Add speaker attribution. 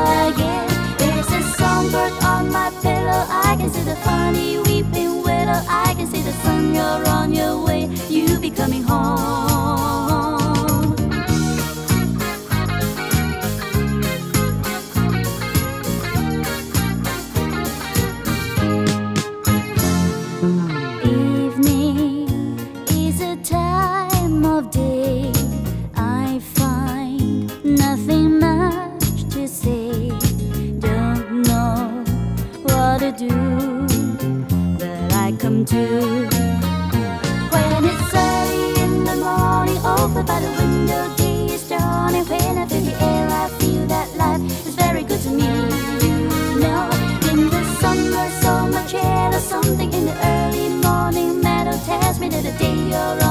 Speaker 1: again. There's a songbird on my pillow. I can see the funny weeping willow. I can see the sun, you're on your way. You be coming home. Evening is a time of day. I find nothing much to say. Don't know what to do, but I come to when it's early in the morning. Over by the window, day is dawning. When I feel the air, I feel that life is very good to me. You know, in the summer, so much yellow, something in the early morning meadow tells me that the day you're